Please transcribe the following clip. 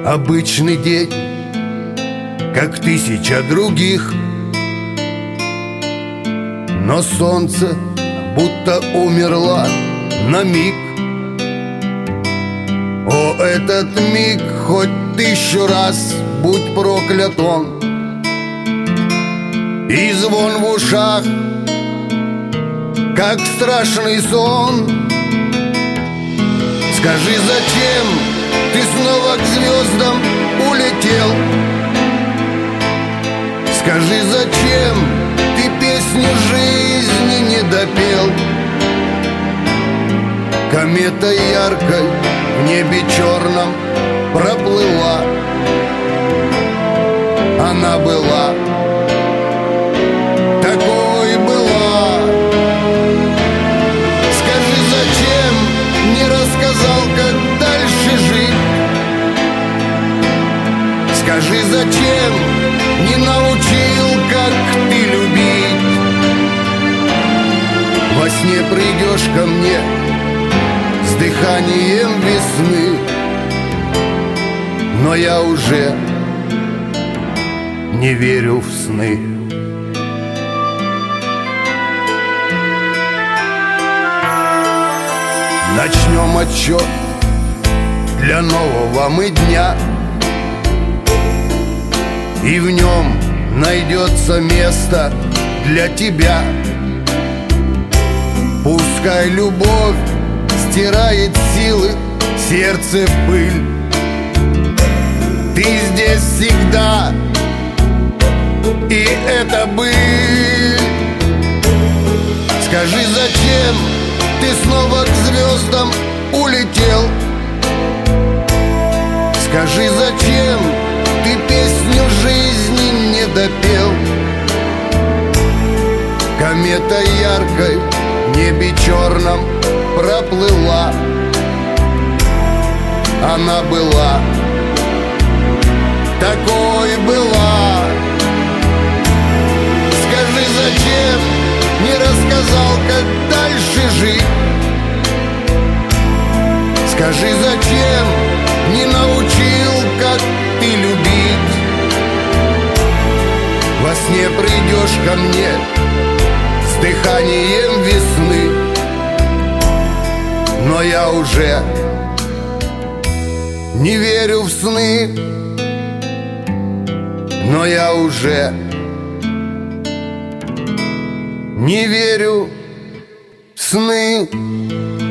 обычный день, как тысяча других. Но солнце будто умерло на миг. О, этот миг, хоть 1000 раз будь проклят он. И звон в ушах, как страшный сон. Скажи, зачем ты снова к звездам улетел? Скажи, зачем ты песню жизни не допел? Комета яркой в небе черном проплыла. Она была, такой была. Скажи, зачем не рассказал, как дальше жить? Скажи, зачем не научил, как ты любить? Во сне придешь ко мне с дыханием весны, но я уже не верю в сны. Начнем отчет для нового мы дня, и в нем найдется место для тебя. Пускай любовь стирает силы, сердце в пыль. Ты здесь всегда, и это быль. Скажи, зачем ты снова к звездам улетел? Скажи, зачем ты песню жизни не допел? Комета яркой в небе черном проплыла. Она была, такой была. Скажи, зачем не рассказал, как дальше жить? Скажи, зачем не научил, как ты любить? Во сне придешь ко мне с дыханием весны, но я уже не верю в сны. Но я уже не верю в сны.